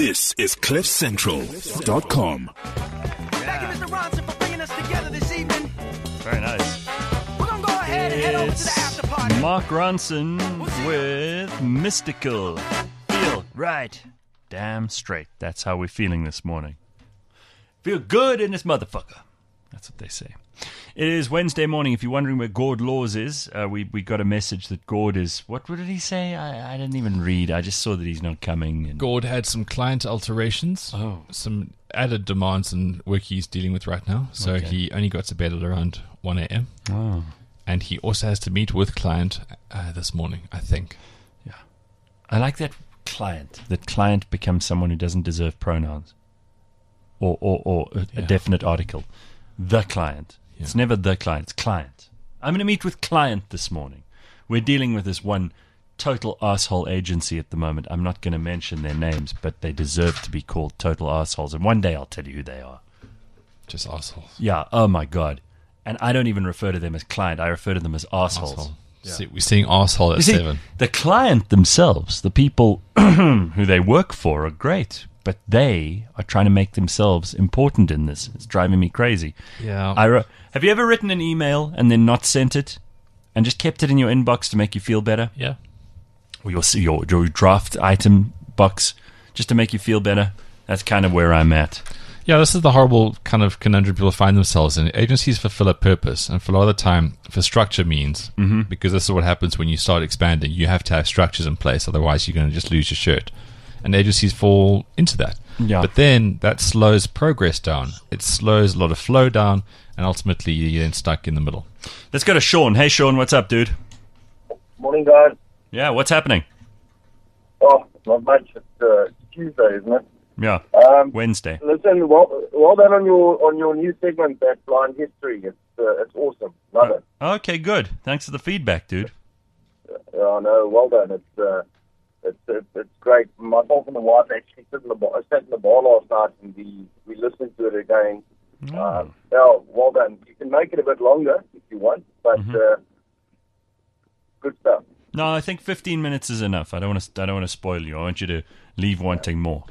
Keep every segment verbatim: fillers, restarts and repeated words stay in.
This is cliff central dot com. Thank you, Mister Ronson, for bringing us together this evening. Very nice. We're going to go ahead and head over to the after party. Mark Ronson with Mystical. Feel right. Damn straight. That's how we're feeling this morning. Feel good in this motherfucker. That's what they say. It is Wednesday morning. If you're wondering where Gord Laws is, uh, we we got a message that Gord is... What, what did he say? I, I didn't even read. I just saw that he's not coming. And... Gord had some client alterations. Oh. Some added demands and work he's dealing with right now. So Okay. he only got to bed at around one a.m. Oh. And he also has to meet with client uh, this morning, I think. Yeah. I like that client. That client becomes someone who doesn't deserve pronouns. Or, or, or a, Yeah. a definite article. The client. Yeah. It's never the client, it's client. I'm going to meet with client this morning. We're dealing with this one total asshole agency at the moment. I'm not going to mention their names, but they deserve to be called total assholes. And one day I'll tell you who they are. Just assholes. Yeah, oh my God. And I don't even refer to them as client. I refer to them as assholes. Asshole. Yeah. See, we're seeing asshole at You see, seven. the client themselves, the people who they work for, are great. But they are trying to make themselves important in this. It's driving me crazy. Yeah. I wrote, have you ever written an email and then not sent it and just kept it in your inbox to make you feel better? Yeah. Or your, your, your draft item box just to make you feel better? That's kind of where I'm at. Yeah, this is the horrible kind of conundrum people find themselves in. Agencies fulfill a purpose, and for a lot of the time, for structure means, Mm-hmm. because this is what happens when you start expanding, you have to have structures in place, otherwise you're going to just lose your shirt. And agencies fall into that. Yeah. But then that slows progress down. It slows a lot of flow down, and ultimately you're then stuck in the middle. Let's go to Sean. Hey, Sean, what's up, dude? Morning, guys. Yeah, what's happening? Oh, not much. It's uh, Tuesday, isn't it? Yeah, Um, Wednesday. listen, well, well done on your on your new segment, that blind history. It's uh, it's awesome. Love it. Okay, good. Thanks for the feedback, dude. Oh no, well done. It's uh, it's, it's it's great. Myself and the wife actually sat in the bar, sat in the bar last night, and we we listened to it again. Oh. Uh, well, well done. You can make it a bit longer if you want, but Mm-hmm. uh, good stuff. No, I think fifteen minutes is enough. I don't want to. I don't want to spoil you. I want you to leave wanting more.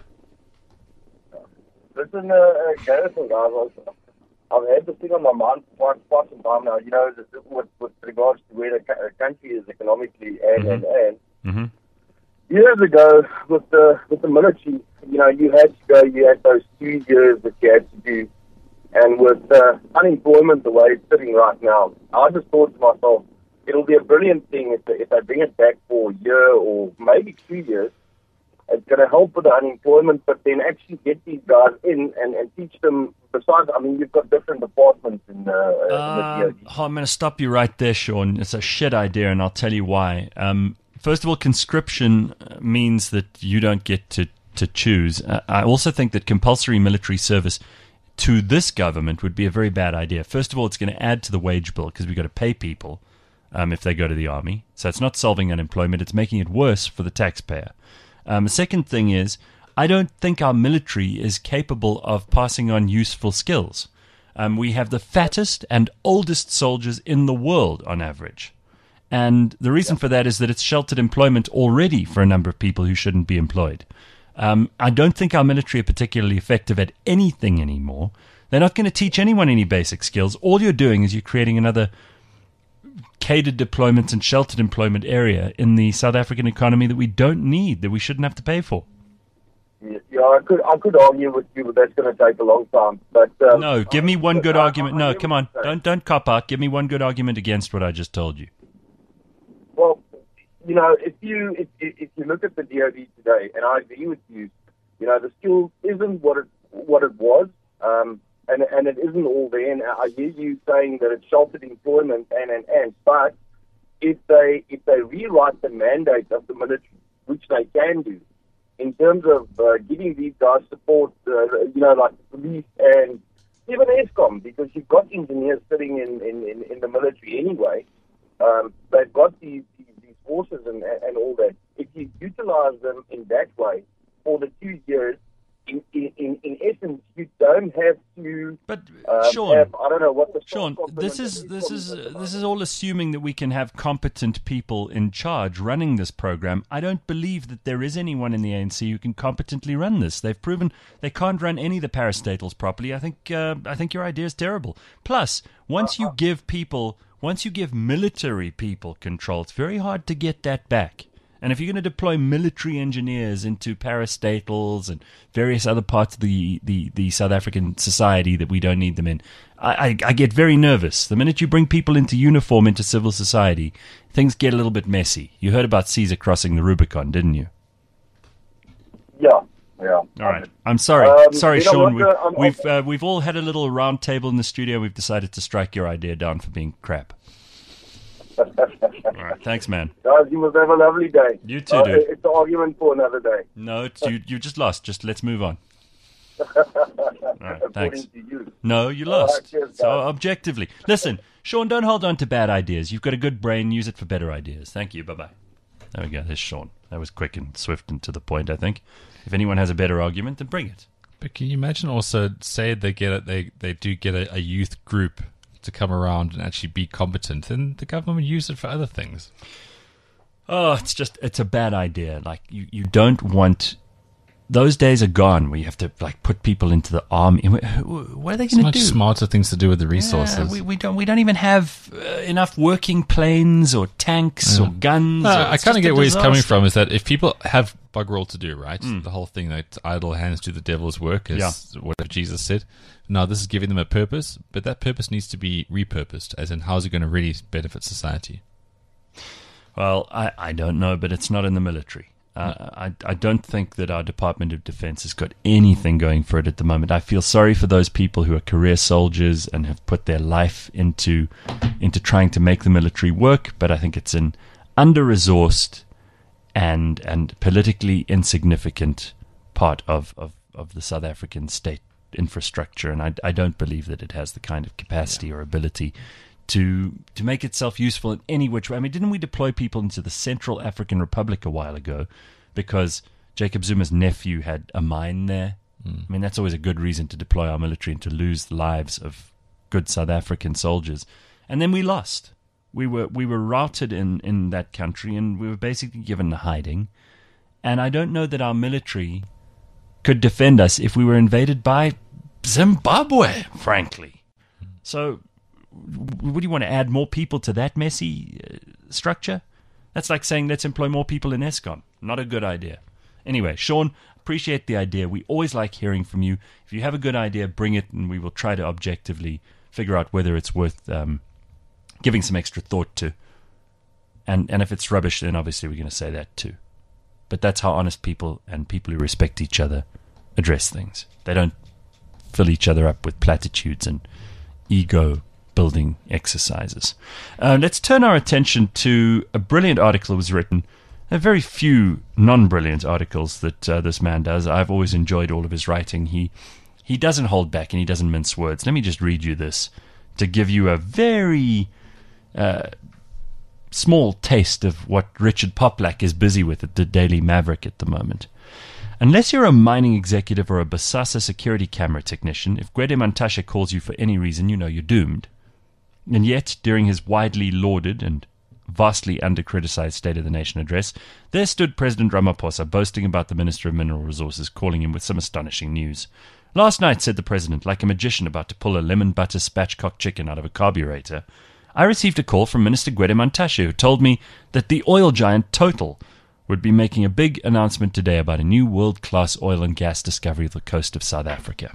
Listen, uh, uh, Garrison, guys, I've, I've had this thing on my mind for quite, quite some time now. You know, this, with, with regards to where the ca- country is economically and, and, and. Mm-hmm. Years ago, with the with the military, you know, you had to go, you had those two years that you had to do. And with uh, unemployment the way it's sitting right now, I just thought to myself, it'll be a brilliant thing if they, if they bring it back for a year or maybe two years. It's going to help with the unemployment, but then actually get these guys in and, and teach them. Besides, I mean, you've got different departments in, uh, Uh, in the D O D. I'm going to stop you right there, Sean. It's a shit idea, and I'll tell you why. Um, first of all, conscription means that you don't get to, to choose. Uh, I also think that compulsory military service to this government would be a very bad idea. First of all, it's going to add to the wage bill because we've got to pay people um, if they go to the army. So it's not solving unemployment. It's making it worse for the taxpayer. Um, the second thing is, I don't think our military is capable of passing on useful skills. Um, we have the fattest and oldest soldiers in the world on average. And the reason for that is that it's sheltered employment already for a number of people who shouldn't be employed. Um, I don't think our military are particularly effective at anything anymore. They're not going to teach anyone any basic skills. All you're doing is you're creating another catered deployment and sheltered employment area in the South African economy that we don't need, that we shouldn't have to pay for. Yeah, I could I could argue with you, but that's going to take a long time. But um, No, give me one good I- I- argument. I No, hear come what on. you're saying. Don't don't cop out. Give me one good argument against what I just told you. Well, you know, if you if, if if you look at the D O D today, and I agree with you, you know, the skill isn't what it what it was, um, and and it isn't all there. And I hear you saying that it's sheltered employment and and and, but if they if they rewrite the mandate of the military, which they can do, in terms of uh, giving these guys support, uh, you know, like the police and even ESCOM, because you've got engineers sitting in in, in, in the military anyway. Um, they've got these, these, these forces and, and all that. If you utilize them in that way for the two years, in, in, in, in essence, you don't have to. But um, Sean, have, I don't know what the Sean, this is this is this is all assuming that we can have competent people in charge running this program. I don't believe that there is anyone in the A N C who can competently run this. They've proven they can't run any of the parastatals properly. I think uh, I think your idea is terrible. Plus, once you give people, once you give military people control, it's very hard to get that back. And if you're going to deploy military engineers into parastatals and various other parts of the, the, the South African society that we don't need them in, I, I, I get very nervous. The minute you bring people into uniform into civil society, things get a little bit messy. You heard about Caesar crossing the Rubicon, didn't you? Yeah, yeah. All right. I'm sorry. Um, sorry, you know Sean. what, uh, I'm- We've, we've, uh, we've all had a little round table in the studio. We've decided to strike your idea down for being crap. All right. Thanks, man. Guys, you must have a lovely day. You too, Uh, dude. It's an argument for another day. No, it's, you, you just lost. Just let's move on. All right, According thanks. to you. No, you All right, lost. cheers, So guys. objectively. Listen, Sean, don't hold on to bad ideas. You've got a good brain. Use it for better ideas. Thank you. Bye-bye. There we go. There's Sean. That was quick and swift and to the point, I think. If anyone has a better argument, then bring it. But can you imagine also, say they get it, they, they do get a, a youth group to come around and actually be competent, and the government would use it for other things. Oh, it's just, it's a bad idea. Like, you, you don't want, those days are gone where you have to, like, put people into the army. What are they It's going to much do? smarter things to do with the resources. Yeah, we, we don't we don't even have uh, enough working planes or tanks or guns. No, or, I it's kind of just a get where he's coming disaster. from, is that if people have bugger all to do, right? The whole thing that idle hands do the devil's work is Yeah. what Jesus said. No, this is giving them a purpose, but that purpose needs to be repurposed, as in how's it going to really benefit society? Well, I, I don't know, but it's not in the military. Uh, I, I don't think that our Department of Defense has got anything going for it at the moment. I feel sorry for those people who are career soldiers and have put their life into into trying to make the military work, but I think it's an under-resourced and and politically insignificant part of, of, of the South African state infrastructure, and I, I don't believe that it has the kind of capacity or ability to to make itself useful in any which way. I mean, didn't we deploy people into the Central African Republic a while ago because Jacob Zuma's nephew had a mine there? Mm. I mean, that's always a good reason to deploy our military and to lose the lives of good South African soldiers. And then we lost. We were we were routed in, in that country, and we were basically given a hiding. And I don't know that our military could defend us if we were invaded by Zimbabwe, frankly. So would you want to add more people to that messy uh, structure? That's like saying let's employ more people in ESCOM. Not a good idea. Anyway, Sean, appreciate the idea. We always like hearing from you. If you have a good idea, bring it, and we will try to objectively figure out whether it's worth um, giving some extra thought to. And and if it's rubbish, then obviously we're going to say that too. But that's how honest people and people who respect each other address things. They don't fill each other up with platitudes and ego building exercises. Uh, let's turn our attention to a brilliant article that was written. There are very few non-brilliant articles that uh, this man does. I've always enjoyed all of his writing. He he doesn't hold back and he doesn't mince words. Let me just read you this to give you a very uh, small taste of what Richard Poplak is busy with at the Daily Maverick at the moment. Unless you're a mining executive or a Bosasa security camera technician, if Gwede Mantashe calls you for any reason, you know you're doomed. And yet, during his widely lauded and vastly under-criticized State of the Nation address, there stood President Ramaphosa boasting about the Minister of Mineral Resources calling him with some astonishing news. Last night, said the President, like a magician about to pull a lemon butter spatchcock chicken out of a carburetor, I received a call from Minister Gwede Mantashe, who told me that the oil giant Total would be making a big announcement today about a new world-class oil and gas discovery of the coast of South Africa.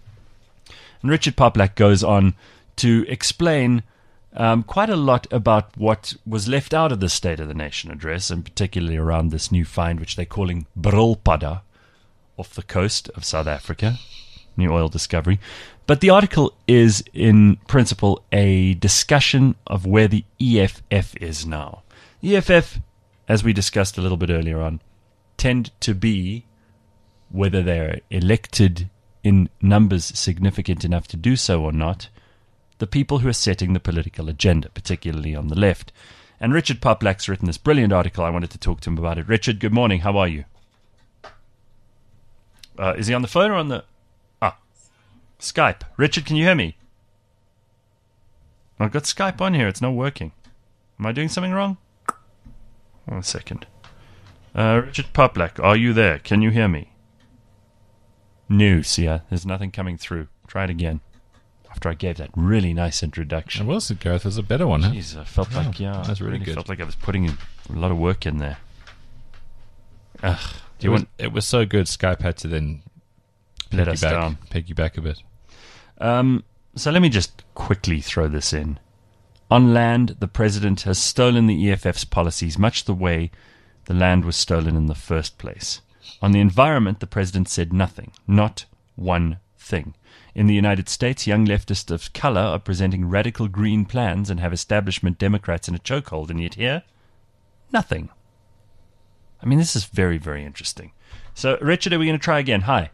And Richard Poplak goes on to explain um, quite a lot about what was left out of the State of the Nation address, and particularly around this new find, which they're calling Brulpadda, off the coast of South Africa, new oil discovery. But the article is, in principle, a discussion of where the E F F is now. E F F, as we discussed a little bit earlier on, tend to be, whether they're elected in numbers significant enough to do so or not, the people who are setting the political agenda, particularly on the left. And Richard Poplak's written this brilliant article. I wanted to talk to him about it. Richard, good morning. How are you? Uh, is he on the phone or on the... Ah, Skype. Richard, can you hear me? I've got Skype on here. It's not working. Am I doing something wrong? One second. Uh, Richard Poplack, are you there? Can you hear me? No, see, uh, there's nothing coming through. Try it again. After I gave that really nice introduction. It was, Gareth. It was a better one, huh? Jeez, I felt Oh, like, yeah, that's really really good. felt like I was putting in a lot of work in there. Ugh, do It you was, want it was so good, Skype had to then let us piggyback, down? piggyback a bit. Um, so let me just quickly throw this in. On land, the president has stolen the E F F's policies much the way the land was stolen in the first place. On the environment, the president said nothing, not one thing. In the United States, young leftists of color are presenting radical green plans and have establishment Democrats in a chokehold, and yet here, nothing. I mean, this is very, very interesting. So, Richard, are we going to try again? Hi.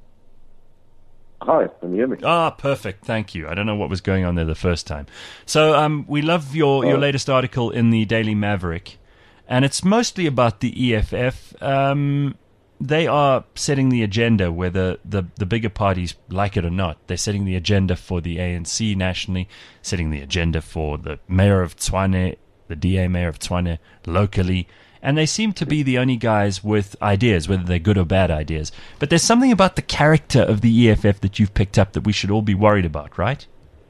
Hi, can you hear me? Ah, perfect. Thank you. I don't know what was going on there the first time. So, um, we love your, your Oh. latest article in the Daily Maverick, and it's mostly about the E F F. Um, they are setting the agenda, whether the, the bigger parties like it or not. They're setting the agenda for the A N C nationally, setting the agenda for the mayor of Tshwane, the D A mayor of Tshwane locally. And they seem to be the only guys with ideas, whether they're good or bad ideas. But there's something about the character of the E F F that you've picked up that we should all be worried about, right?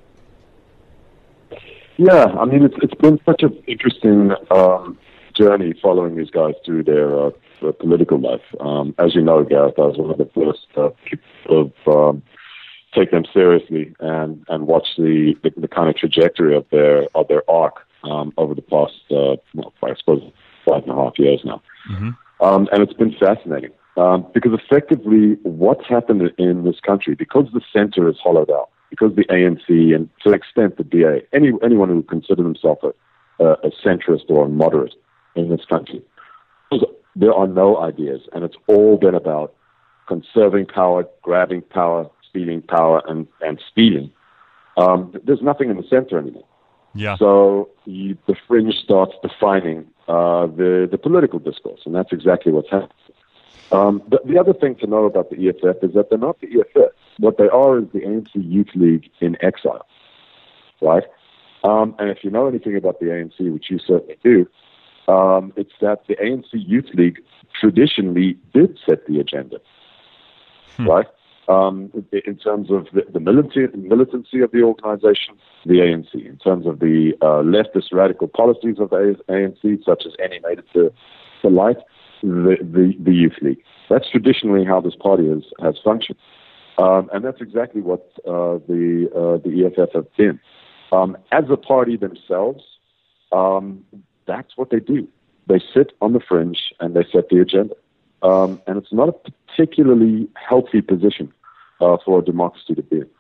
Yeah, I mean, it's it's been such an interesting um, journey following these guys through their, uh, their political life. Um, as you know, Gareth, I was one of the first uh, people to um, take them seriously and, and watch the, the, the kind of trajectory of their of their arc um, over the past, uh, well, I suppose, five and a half years now. Mm-hmm. Um, and it's been fascinating um, because effectively what's happened in this country, because the center is hollowed out, because the A N C and to an extent the D A, any, anyone who considers himself a, a, a centrist or a moderate in this country, there are no ideas, and it's all been about conserving power, grabbing power, stealing power, and, and stealing. Um, there's nothing in the center anymore. Yeah. So you, the fringe starts defining uh, the, the political discourse, and that's exactly what's happening. Um, the, the other thing to know about the E F F is that they're not the E F F. What they are is the A N C Youth League in exile, right? Um, and if you know anything about the A N C, which you certainly do, um, it's that the A N C Youth League traditionally did set the agenda, Hmm. right? Um, in terms of the, the militancy, militancy of the organization, the A N C, in terms of the uh, leftist radical policies of the A N C, such as Annie made it to, to light, the, the, the Youth League. That's traditionally how this party has, has functioned. Um, and that's exactly what uh, the, uh, the E F F have been. Um, as a party themselves, um, that's what they do. They sit on the fringe and they set the agenda. Um, and it's not a particularly healthy position uh, for a democracy to be in.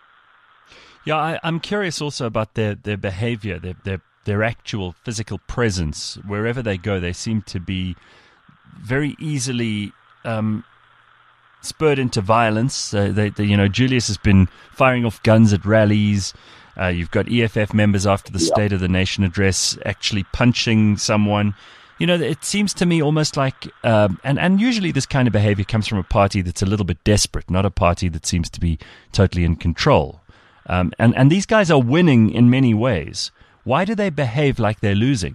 Yeah, I, I'm curious also about their, their behavior, their, their their actual physical presence. Wherever they go, they seem to be very easily um, spurred into violence. Uh, they, they, you know, Julius has been firing off guns at rallies. Uh, you've got E F F members after the Yeah. State of the Nation address actually punching someone. You know, it seems to me almost like, um, and, and usually this kind of behavior comes from a party that's a little bit desperate, not a party that seems to be totally in control. Um, and, and these guys are winning in many ways. Why do they behave like they're losing?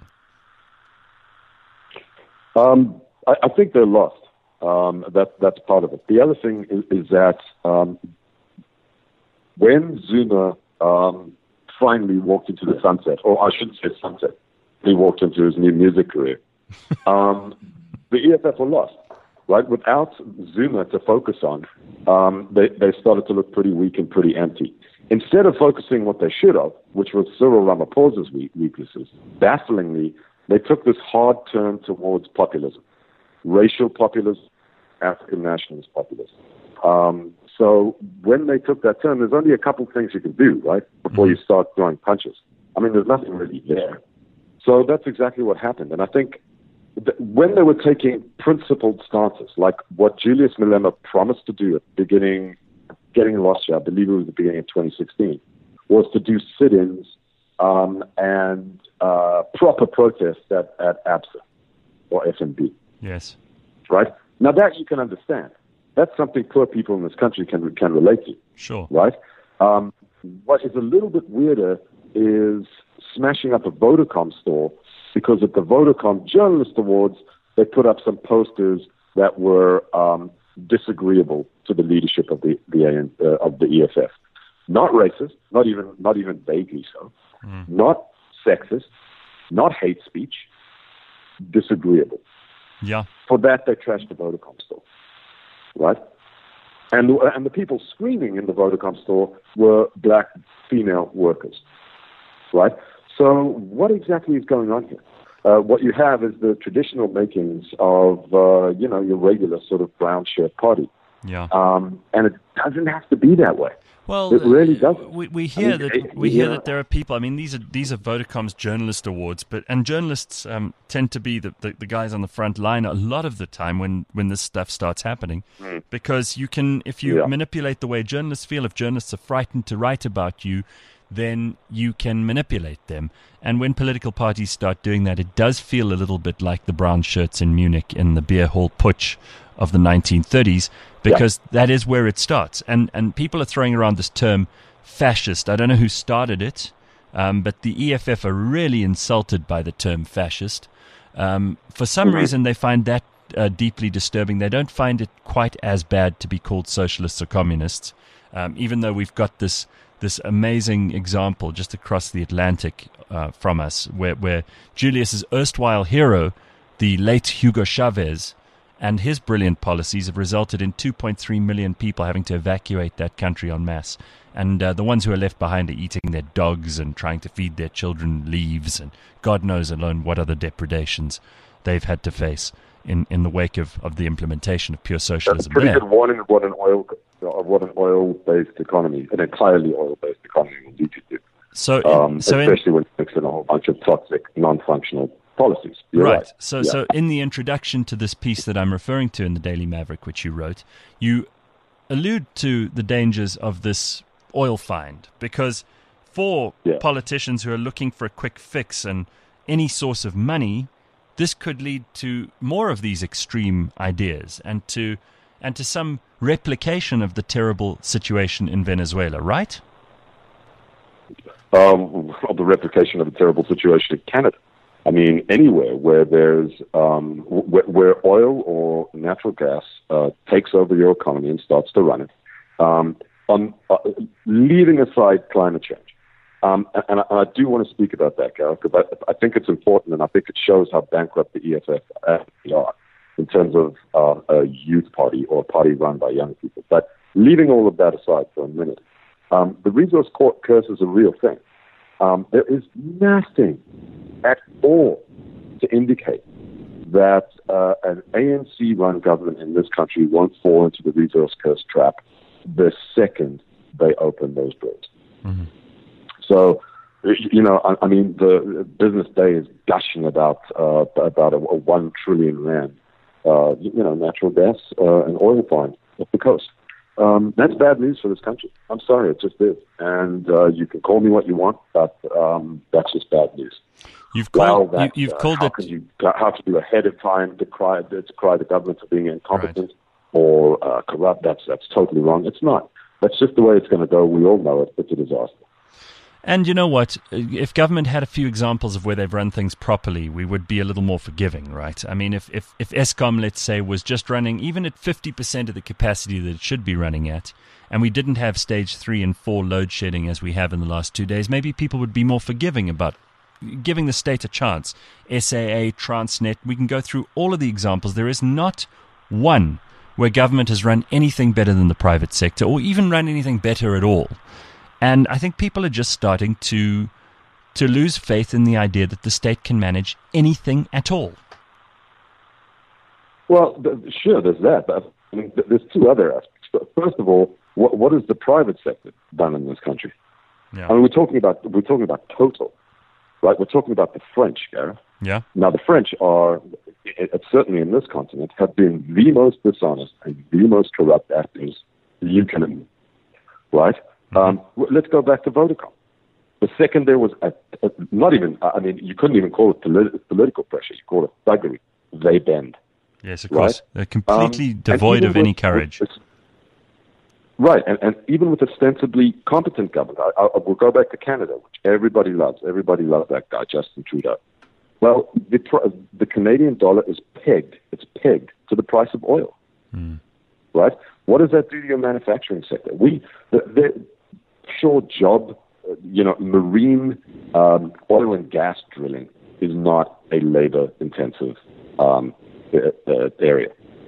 Um, I, I think they're lost. Um, that, that's part of it. The other thing is, is that um, when Zuma um, finally walked into the sunset, or I shouldn't say sunset, he walked into his new music career, um, the E F F were lost, right? Without Zuma to focus on, um, they, they started to look pretty weak and pretty empty. Instead of focusing what they should have, which was Cyril Ramaphosa's weaknesses, bafflingly, they took this hard turn towards populism, racial populism, African nationalist populism. Um, so when they took that turn, there's only a couple things you can do, right, before you start throwing punches. I mean, there's nothing really there. So that's exactly what happened. And I think th- when they were taking principled stances, like what Julius Malema promised to do at the beginning, getting lost here, I believe it was the beginning of twenty sixteen, was to do sit-ins um, and uh, proper protests at, at A B S A or F N B. Yes. Right? Now that you can understand. that's something poor people in this country can can relate to. Sure. Right? Um, what is a little bit weirder is smashing up a Vodacom store because at the Vodacom Journalist Awards, they put up some posters that were um, disagreeable to the leadership of the the uh, of the E F F. Not racist, not even not even vaguely so. Mm. Not sexist, not hate speech. Disagreeable. Yeah. For that, they trashed the Vodacom store, right? And and the people screaming in the Vodacom store were black female workers, right? So what exactly is going on here? Uh, what you have is the traditional makings of, uh, you know, your regular sort of brown shirt party. Yeah. Um, and it doesn't have to be that way. Well, it really doesn't. We, we hear I mean, that it, we hear know. that there are people. I mean, these are these are Vodacom's journalist awards, but and journalists um, tend to be the, the, the guys on the front line a lot of the time when, when this stuff starts happening, mm. because you can if you yeah. manipulate the way journalists feel. If journalists are frightened to write about you, then you can manipulate them. And when political parties start doing that, it does feel a little bit like the brown shirts in Munich in the beer hall putsch of the nineteen thirties, because yeah. that is where it starts. And and people are throwing around this term fascist. I don't know who started it, um, but the E F F are really insulted by the term fascist. Um, for some mm-hmm. reason, they find that uh, deeply disturbing. They don't find it quite as bad to be called socialists or communists, um, even though we've got this this amazing example just across the Atlantic uh, from us, where, where Julius's erstwhile hero, the late Hugo Chavez, and his brilliant policies have resulted in two point three million people having to evacuate that country en masse. And uh, the ones who are left behind are eating their dogs and trying to feed their children leaves, and God knows alone what other depredations they've had to face in, in the wake of, of the implementation of pure socialism. That's a pretty there. good warning of what an oil of what an oil-based economy, an entirely oil-based economy, will lead you to. So, in, um, so especially in, when you mix in a whole bunch of toxic, non-functional policies. You're right. right. So, yeah. so in the introduction to this piece that I'm referring to in the Daily Maverick, which you wrote, you allude to the dangers of this oil find, because for yeah. politicians who are looking for a quick fix and any source of money, this could lead to more of these extreme ideas and to and to some replication of the terrible situation in Venezuela, right? Um, of the replication of the terrible situation in Canada. I mean, anywhere where there's um, where, where oil or natural gas uh, takes over your economy and starts to run it. Um, on uh, leaving aside climate change, um, and, and, I, and I do want to speak about that, Gareth, because I, I think it's important, and I think it shows how bankrupt the E F F actually are in terms of uh, a youth party or a party run by young people. But leaving all of that aside for a minute, um, the resource curse is a real thing. Um, there is nothing at all to indicate that uh, an A N C-run government in this country won't fall into the resource curse trap the second they open those doors. Mm-hmm. So, you know, I, I mean, the Business Day is gushing about uh, about a, a one trillion rand, uh, you know, natural gas uh, and oil find off the coast. Um, that's bad news for this country. I'm sorry, it just is. And uh, you can call me what you want, but um, that's just bad news. You've called, well, that, you, you've uh, called how it. Can you, how can you ahead of time decry, decry the government for being incompetent right. or uh, corrupt? That's that's totally wrong. It's not. That's just the way it's going to go. We all know it. It's a disaster. And you know what? If government had a few examples of where they've run things properly, we would be a little more forgiving, right? I mean, if, if, if Eskom, let's say, was just running even at fifty percent of the capacity that it should be running at, and we didn't have stage three and four load shedding as we have in the last two days, maybe people would be more forgiving about giving the state a chance. S A A, Transnet, we can go through all of the examples. There is not one where government has run anything better than the private sector, or even run anything better at all. And I think people are just starting to to lose faith in the idea that the state can manage anything at all. Well, th- sure, there's that. But I mean, th- there's two other aspects. First of all, what, what has the private sector done in this country? Yeah. I mean, we're talking about we're talking about Total, right? We're talking about the French, Gareth. Yeah. Now, the French are, it, certainly in this continent, have been the most dishonest and the most corrupt actors you can, right? Um, let's go back to Vodacom. The second there was, a, a, not even, I mean, you couldn't even call it polit- political pressure. You call it thuggery. They bend. Yes, of Right? course. They're completely Um, and devoid even of any with- courage. with- Right, and, and even with ostensibly competent government, I, I, we'll go back to Canada, which everybody loves. Everybody loves that guy, Justin Trudeau. Well, the, pr- the Canadian dollar is pegged. It's pegged to the price of oil. Mm. Right? What does that do to your manufacturing sector? We, the, the sure job, uh, you know, marine um, oil and gas drilling is not a labor-intensive um, uh, uh, area.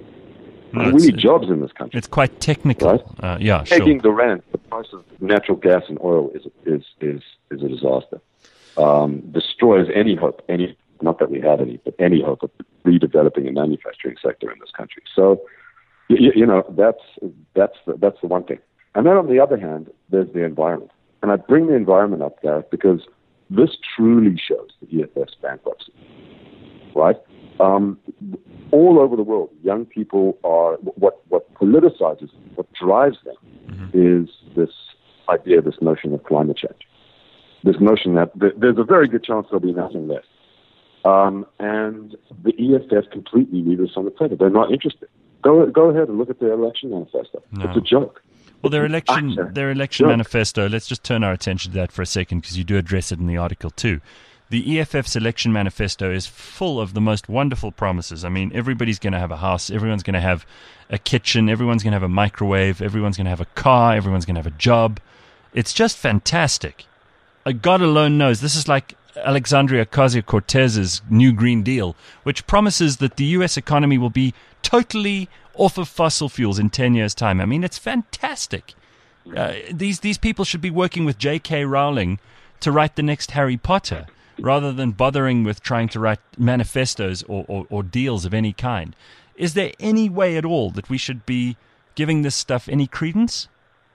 No, we it's- need jobs in this country. It's quite technical. Right. Uh, yeah, Pegging sure. the rand, the price of natural gas and oil is is is is a disaster. Um, destroys any hope, any not that we have any, but any hope of redeveloping a manufacturing sector in this country. So, you, you know, that's that's the, that's the one thing. And then on the other hand, there's the environment, and I bring the environment up there because this truly shows the E F F's bankruptcy, right? Um, all over the world, young people are, what, what politicizes, what drives them mm-hmm. is this idea, this notion of climate change. This notion that th- there's a very good chance there'll be nothing less. Um, and the E F F completely leave this on the table. They're not interested. Go, go ahead and look at their election manifesto. No. It's a joke. Well, their election, Utter their election joke. manifesto, let's just turn our attention to that for a second because you do address it in the article too. The E F F's election manifesto is full of the most wonderful promises. I mean, everybody's going to have a house, everyone's going to have a kitchen, everyone's going to have a microwave, everyone's going to have a car, everyone's going to have a job. It's just fantastic. Uh, God alone knows. This is like Alexandria Ocasio-Cortez's New Green Deal, which promises that the U S economy will be totally off of fossil fuels in ten years' time. I mean, it's fantastic. Uh, these these people should be working with J K Rowling to write the next Harry Potter, rather than bothering with trying to write manifestos or, or, or deals of any kind. Is there any way at all that we should be giving this stuff any credence?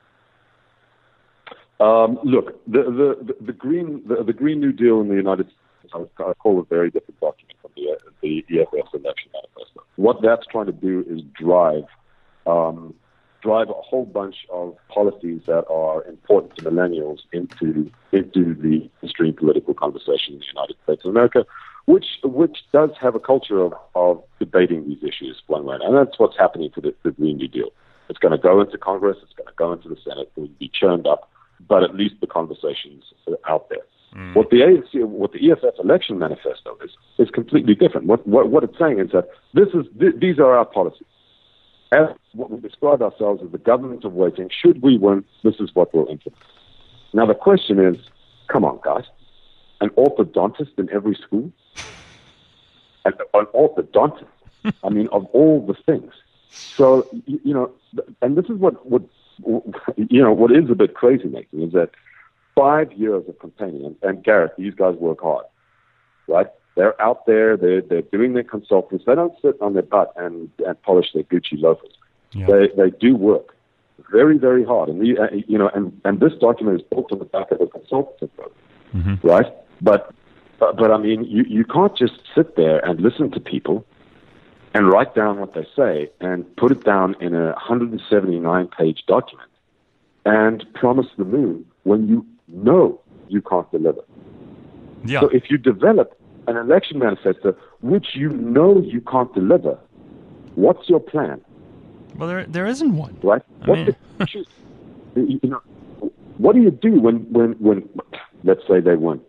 Um, look, the the the green the, the Green New Deal in the United States, I, I call a very different document from the the E F F's election manifesto. What that's trying to do is drive um, drive a whole bunch of policies that are important to millennials into into the mainstream political conversation in the United States of America, which which does have a culture of, of debating these issues one way, and that's what's happening to the, the Green New Deal. It's going to go into Congress, it's going to go into the Senate, it will be churned up, but at least the conversation's out there. Mm. What the A N C, what the E F F election manifesto is, is completely different. What what, what it's saying is that this is th- these are our policies. As what we describe ourselves as the government of waiting, should we win, this is what we'll implement. Now the question is, come on, guys, an orthodontist in every school? An, an orthodontist? I mean, of all the things. So, you, you know, and this is what, what, you know, what is a bit crazy, Nathan, is that five years of campaigning, and, and Gareth, these guys work hard, right? They're out there, they're, they're doing their consultants. They don't sit on their butt and, and polish their Gucci loafers. Yeah. They they do work very, very hard. And, the, uh, you know, and, and this document is built on the back of a consultative program, mm-hmm. right? But, but, but I mean, you, you can't just sit there and listen to people and write down what they say and put it down in a one hundred seventy-nine page document and promise the moon when you know you can't deliver. Yeah. So if you develop an election manifesto which you know you can't deliver, what's your plan? Well, there there isn't one. Right? I What, mean... do you, you know, what do you do when, when, when, let's say they win?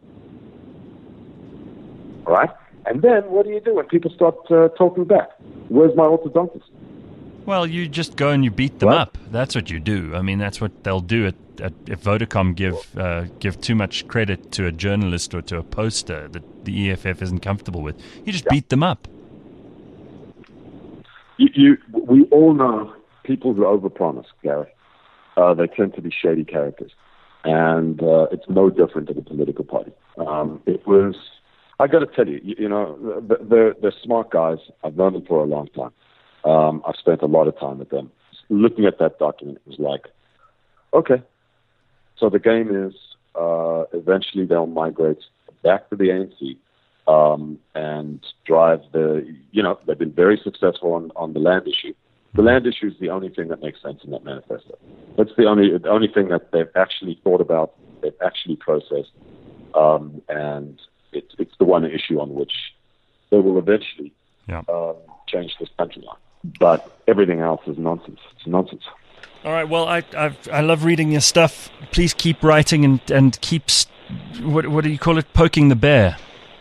All right? And then what do you do when people start uh, talking back? Where's my orthodontist? Well, you just go and you beat them right? up. That's what you do. I mean, that's what they'll do at, at, if Vodacom give uh, give too much credit to a journalist or to a poster that the E F F isn't comfortable with. You just yeah. beat them up. You, you, we all know people who overpromise, Gary. Uh, they tend to be shady characters. And uh, it's no different in a political party. Um, it was, I got to tell you, you, you know, they're, they're smart guys. I've known them for a long time. Um, I've spent a lot of time with them. Looking at that document, it was like, okay, so the game is uh, eventually they'll migrate back to the A N C um, and drive the, you know, they've been very successful on, on the land issue. The land issue is the only thing that makes sense in that manifesto. That's the only the only thing that they've actually thought about, they've actually processed, um, and it's it's the one issue on which they will eventually yeah. um, change this country on. But everything else is nonsense. It's nonsense. All right. Well, I I've, I love reading your stuff. Please keep writing and and keep st- what what do you call it? Poking the bear.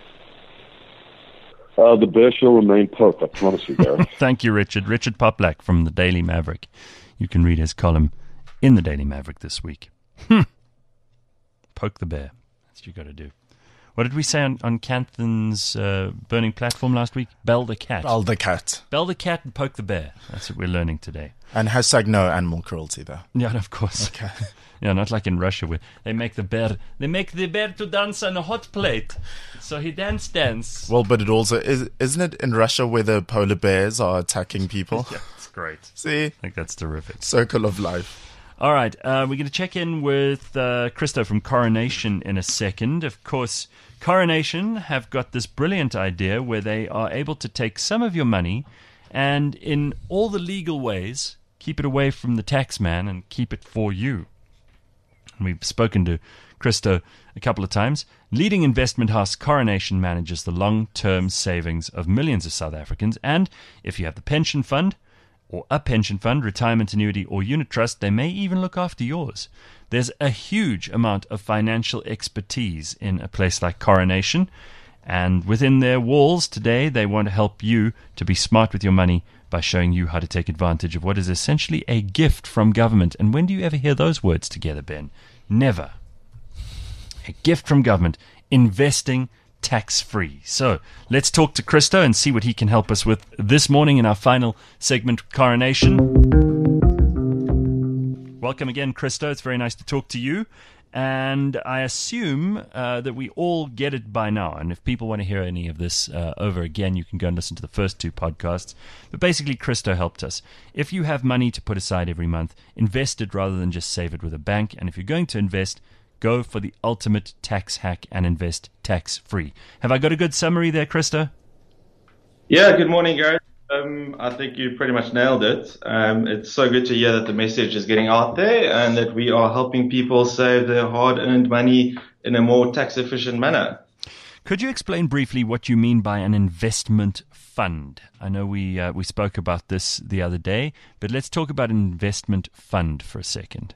Uh, the bear shall remain poked, I promise you, Gareth. Thank you, Richard. Richard Poplack from the Daily Maverick. You can read his column in the Daily Maverick this week. Hmm. Poke the bear. That's what you got to do. What did we say on, on Canthan's uh, burning platform last week? Bell the cat. Bell the cat. Bell the cat and poke the bear. That's what we're learning today. And hashtag no animal cruelty, though. Yeah, of course. Okay. Yeah, not like in Russia where they make the bear they make the bear to dance on a hot plate. So he dance dance. Well, but it also is, isn't it in Russia where the polar bears are attacking people? Yeah, it's great. See? I think that's terrific. Circle of life. All right, uh, we're going to check in with uh, Christo from Coronation in a second. Of course, Coronation have got this brilliant idea where they are able to take some of your money and in all the legal ways keep it away from the tax man and keep it for you. And we've spoken to Christo a couple of times. Leading investment house Coronation manages the long-term savings of millions of South Africans. And if you have the pension fund, or a pension fund, retirement annuity, or unit trust, they may even look after yours. There's a huge amount of financial expertise in a place like Coronation, and within their walls today, they want to help you to be smart with your money by showing you how to take advantage of what is essentially a gift from government. And when do you ever hear those words together, Ben? Never. A gift from government, investing tax-free. So let's talk to Christo and see what he can help us with this morning in our final segment, Coronation. Welcome again, Christo. It's very nice to talk to you. And I assume uh, that we all get it by now. And if people want to hear any of this uh, over again, you can go and listen to the first two podcasts. But basically, Christo helped us. If you have money to put aside every month, invest it rather than just save it with a bank. And if you're going to invest, go for the ultimate tax hack and invest tax-free. Have I got a good summary there, Christo? Yeah, good morning, Gareth. Um, I think you pretty much nailed it. Um, it's so good to hear that the message is getting out there and that we are helping people save their hard-earned money in a more tax-efficient manner. Could you explain briefly what you mean by an investment fund? I know we uh, we spoke about this the other day, but let's talk about an investment fund for a second.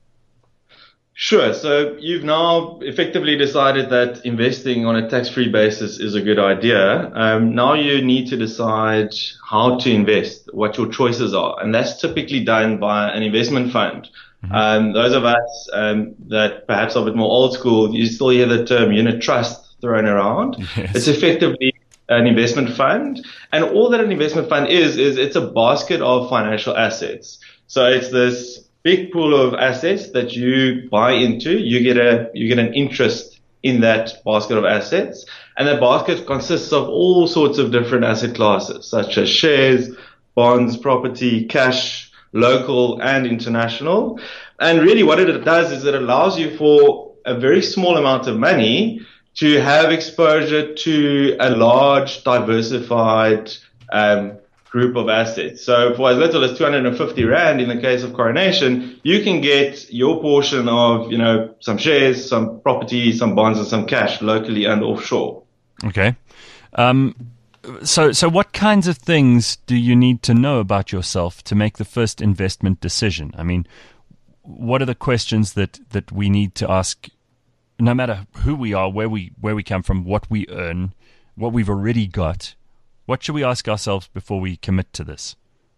Sure. So you've now effectively decided that investing on a tax-free basis is a good idea. Um, now you need to decide how to invest, what your choices are. And that's typically done by an investment fund. Mm-hmm. Um, those of us um, that perhaps are a bit more old school, you still hear the term unit trust thrown around. Yes. It's effectively an investment fund. And all that an investment fund is, is it's a basket of financial assets. So it's this big pool of assets that you buy into. You get a you get an interest in that basket of assets, and that basket consists of all sorts of different asset classes, such as shares, bonds, property, cash, local and international. And really, what it does is it allows you for a very small amount of money to have exposure to a large, diversified um, group of assets. So for as little as two hundred fifty rand in the case of Coronation, you can get your portion of, you know, some shares, some property, some bonds, and some cash locally and offshore. Okay. Um, so, so what kinds of things do you need to know about yourself to make the first investment decision? I mean, what are the questions that, that we need to ask, no matter who we are, where we where we come from, what we earn, what we've already got? What should we ask ourselves before we commit to this?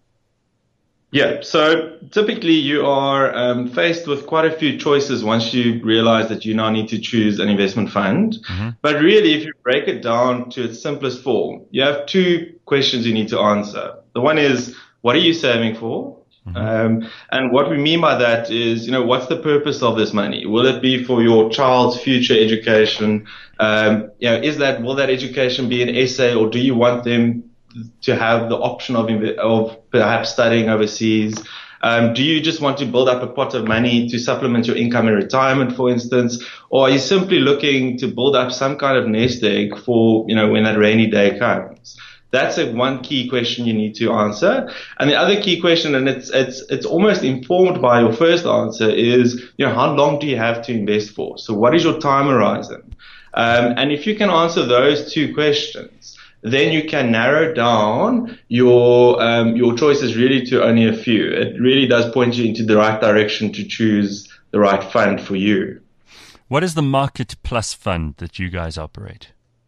Yeah, so typically you are um, faced with quite a few choices once you realize that you now need to choose an investment fund. Mm-hmm. But really, if you break it down to its simplest form, you have two questions you need to answer. The one is, what are you saving for? Mm-hmm. Um, and what we mean by that is, you know, what's the purpose of this money? Will it be for your child's future education? Um, you know, is that, will that education be an essay, or do you want them to have the option of, of perhaps studying overseas? Um, do you just want to build up a pot of money to supplement your income in retirement, for instance? Or are you simply looking to build up some kind of nest egg for, you know, when that rainy day comes? That's a one key question you need to answer. And the other key question, and it's it's it's almost informed by your first answer, is, you know, how long do you have to invest for? So what is your time horizon? Um, and if you can answer those two questions, then you can narrow down your um, your choices really to only a few. It really does point you into the right direction to choose the right fund for you. What is the Market Plus fund that you guys operate?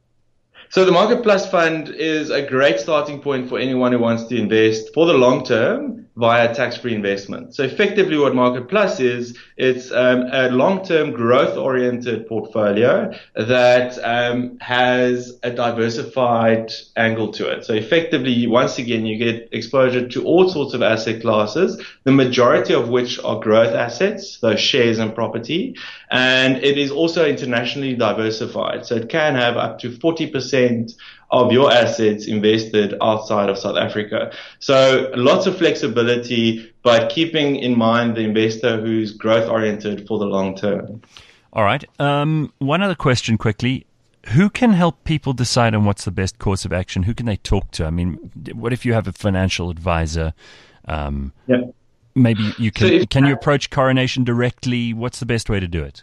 So the Market Plus fund is a great starting point for anyone who wants to invest for the long term via tax-free investment. So effectively what Market Plus is, it's um, a long-term growth-oriented portfolio that um, has a diversified angle to it. So effectively, once again, you get exposure to all sorts of asset classes, the majority of which are growth assets, those shares and property, and it is also internationally diversified. So it can have up to forty percent of your assets invested outside of South Africa. So lots of flexibility, but keeping in mind the investor who's growth oriented for the long term. All right. Um, one other question quickly. Who can help people decide on what's the best course of action? Who can they talk to? I mean, what if you have a financial advisor? Um, yeah. Maybe you can, so if, can you approach Coronation directly? What's the best way to do it?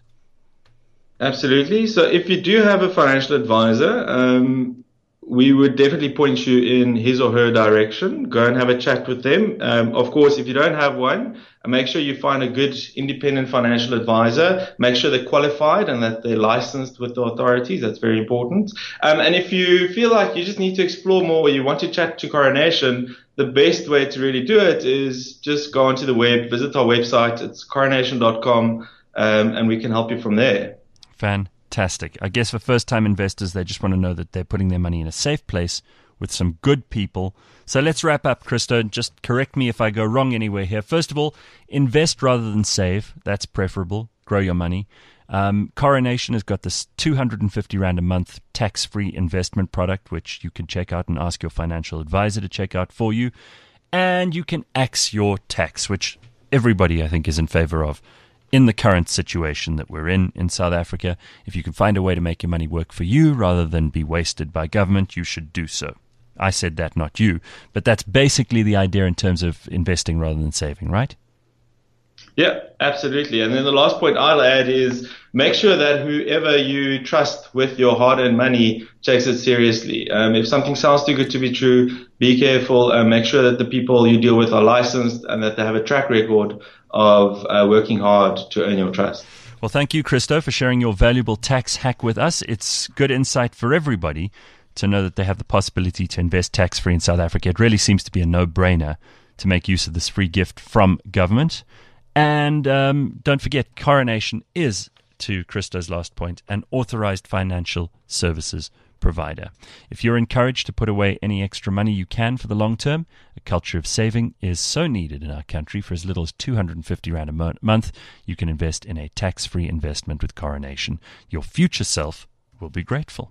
Absolutely. So if you do have a financial advisor, um, we would definitely point you in his or her direction. Go and have a chat with them. Um, of course, if you don't have one, make sure you find a good independent financial advisor. Make sure they're qualified and that they're licensed with the authorities. That's very important. Um, and if you feel like you just need to explore more or you want to chat to Coronation, the best way to really do it is just go onto the web, visit our website. It's coronation dot com, um, and we can help you from there. Fantastic. I guess for first-time investors, they just want to know that they're putting their money in a safe place with some good people. So let's wrap up, Christo. Just correct me if I go wrong anywhere here. First of all, invest rather than save. That's preferable. Grow your money. Um, Coronation has got this two hundred fifty rand a month tax-free investment product, which you can check out and ask your financial advisor to check out for you. And you can axe your tax, which everybody, I think, is in favor of. In the current situation that we're in in South Africa, if you can find a way to make your money work for you rather than be wasted by government, you should do so. I said that, not you. But that's basically the idea in terms of investing rather than saving, right? Yeah, absolutely. And then the last point I'll add is make sure that whoever you trust with your hard-earned money takes it seriously. Um, if something sounds too good to be true, be careful and make sure that the people you deal with are licensed and that they have a track record of uh, working hard to earn your trust. Well, thank you, Christo, for sharing your valuable tax hack with us. It's good insight for everybody to know that they have the possibility to invest tax-free in South Africa. It really seems to be a no-brainer to make use of this free gift from government. And um, don't forget, Coronation is, to Christo's last point, an authorized financial services provider. If you're encouraged to put away any extra money you can for the long term, a culture of saving is so needed in our country. For as little as two hundred fifty rand a mo- month, you can invest in a tax-free investment with Coronation. Your future self will be grateful.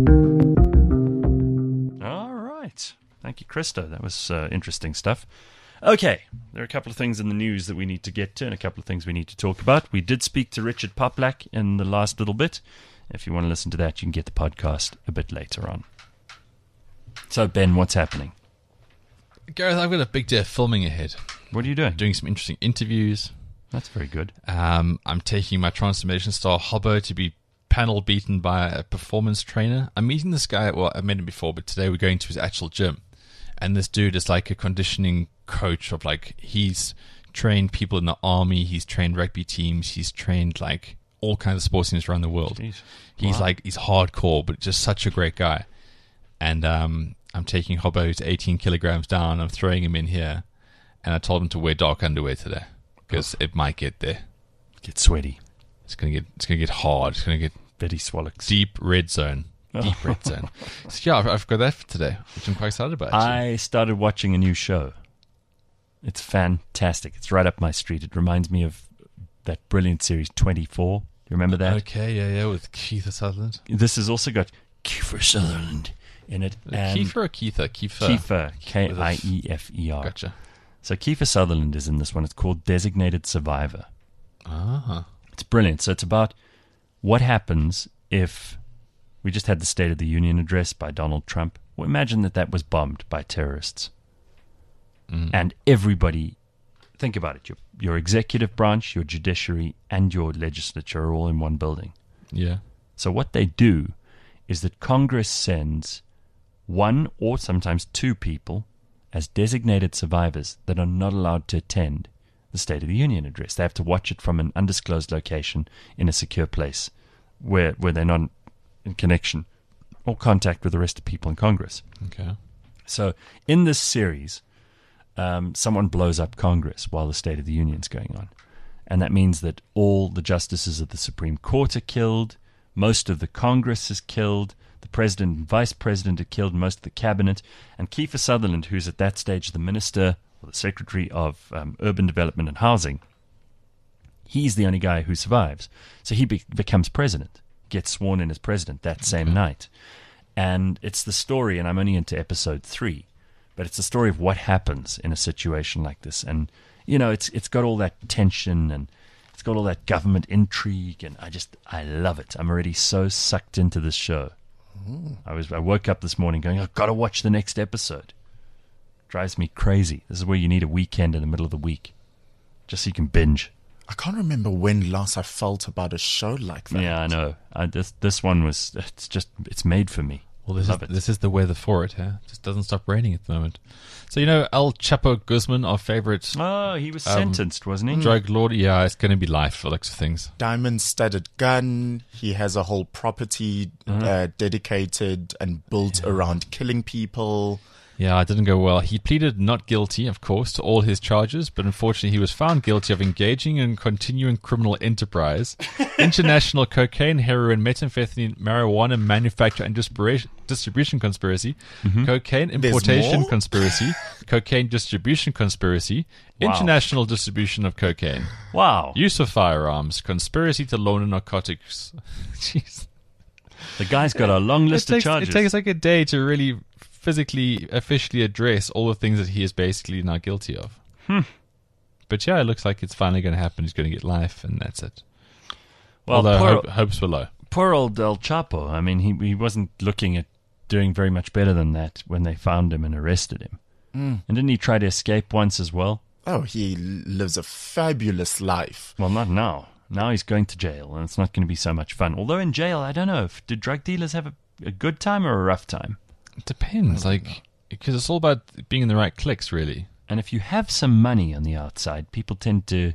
All right. Thank you, Christo. That was uh, interesting stuff. Okay, there are a couple of things in the news that we need to get to and a couple of things we need to talk about. We did speak to Richard Poplak in the last little bit. If you want to listen to that, you can get the podcast a bit later on. So, Ben, what's happening? Gareth, I've got a big day of filming ahead. What are you doing? Doing some interesting interviews. That's very good. Um, I'm taking my transformation star Hobbo to be panel beaten by a performance trainer. I'm meeting this guy, well, I met him before, but today we're going to his actual gym. And this dude is like a conditioning coach of like, he's trained people in the army, he's trained rugby teams, he's trained like all kinds of sports teams around the world. Jeez. He's Wow. like, he's hardcore, but just such a great guy. And um, I'm taking Hobbo to eighteen kilograms down, I'm throwing him in here, and I told him to wear dark underwear today, because it might get there. Get sweaty. It's gonna get, it's gonna get hard, it's gonna get Betty Swallocks. deep red zone. Deep red zone. So yeah, I've, I've got that for today, which I'm quite excited about. Actually. I started watching a new show. It's fantastic. It's right up my street. It reminds me of that brilliant series twenty-four. You remember that? Okay, yeah, yeah, with Kiefer Sutherland. This has also got Kiefer Sutherland in it. And Kiefer or Keitha? Kiefer. Kiefer, K I E F E R. Gotcha. So Kiefer Sutherland is in this one. It's called Designated Survivor. Ah. It's brilliant. So it's about what happens if we just had the State of the Union address by Donald Trump. Well, imagine that that was bombed by terrorists. Mm. And everybody, think about it, your, your executive branch, your judiciary, and your legislature are all in one building. Yeah. So what they do is that Congress sends one or sometimes two people as designated survivors that are not allowed to attend the State of the Union address. They have to watch it from an undisclosed location in a secure place where where they're not in connection or contact with the rest of people in Congress. Okay. So in this series, um, someone blows up Congress while the State of the Union is going on. And that means that all the justices of the Supreme Court are killed, most of the Congress is killed, the president and vice president are killed, most of the cabinet, and Kiefer Sutherland, who's at that stage the minister or the secretary of um, urban development and housing, he's the only guy who survives. So he be- becomes president, gets sworn in as president that same Okay. night. And it's the story, and I'm only into episode three, but it's the story of what happens in a situation like this. And, you know, it's it's got all that tension and it's got all that government intrigue, and I just, I love it. I'm already so sucked into this show. I was I woke up this morning going, I've got to watch the next episode. Drives me crazy. This is where you need a weekend in the middle of the week, just so you can binge. I can't remember when last I felt about a show like that. Yeah, I know. I, this this one was, it's just, it's made for me. Well, this Love is it. this is the weather for it. Huh? It just doesn't stop raining at the moment. So you know, El Chapo Guzman, our favorite Oh, he was Um, sentenced, wasn't he? drug lord. Yeah, it's going to be life for looks of things. Diamond-studded gun. He has a whole property uh, dedicated and built around killing people. Yeah, it didn't go well. He pleaded not guilty, of course, to all his charges, but unfortunately he was found guilty of engaging in continuing criminal enterprise, international cocaine, heroin, methamphetamine, marijuana manufacture and distribution, distribution conspiracy, cocaine importation more? conspiracy, cocaine distribution conspiracy, Wow. international distribution of cocaine, Wow. use of firearms, conspiracy to launder narcotics. Jeez. The guy's got a long list it takes, of charges. It takes like a day to really physically, officially address all the things that he is basically now guilty of. Hmm. But yeah, it looks like it's finally going to happen. He's going to get life, and that's it. well, Although poor, hope, hopes were low. poor old El Chapo. I mean, he he wasn't looking at doing very much better than that when they found him and arrested him. Mm. And didn't he try to escape once as well? Oh, he lives a fabulous life. Well, not now. Now he's going to jail, and it's not going to be so much fun. Although in jail, I don't know, if, did drug dealers have a, a good time or a rough time? It depends, like, because it's all about being in the right clicks, really. And if you have some money on the outside, people tend to,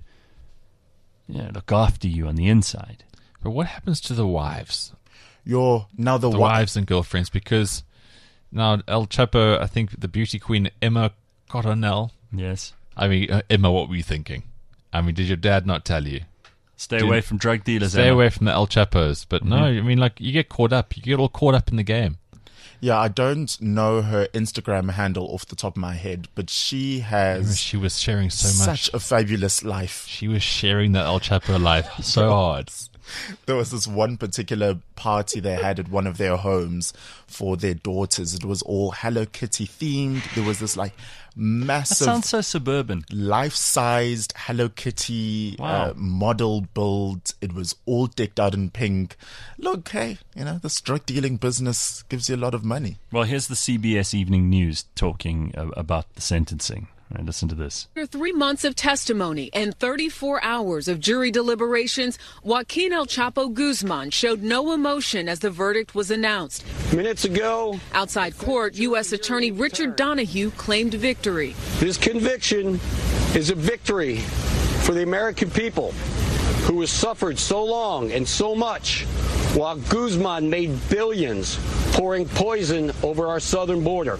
you know, look after you on the inside. But what happens to the wives? You're now the, The wi- wives and girlfriends, because now El Chapo, I think the beauty queen Emma Coronel. Yes. I mean, uh, Emma, what were you thinking? I mean, did your dad not tell you? Stay Dude, away from drug dealers. Stay Emma. away from the El Chapos. But no, I mean, like, you get caught up. You get all caught up in the game. Yeah, I don't know her Instagram handle off the top of my head, but she has She was sharing so much. such a fabulous life. She was sharing the El Chapo life so hard. There was this one particular party they had at one of their homes for their daughters. It was all Hello Kitty themed. There was this like That massive sounds so suburban. life-sized Hello Kitty Wow. uh, model build. It was all decked out in pink. Look, hey, you know, this drug dealing business gives you a lot of money. Well, here's the C B S Evening News talking uh, about the sentencing. Right, listen to this. After three months of testimony and thirty-four hours of jury deliberations, Joaquin El Chapo Guzman showed no emotion as the verdict was announced. Minutes ago, Outside court, U S Attorney Richard Donahue claimed victory. this conviction is a victory for the American people who has suffered so long and so much while Guzman made billions pouring poison over our southern border.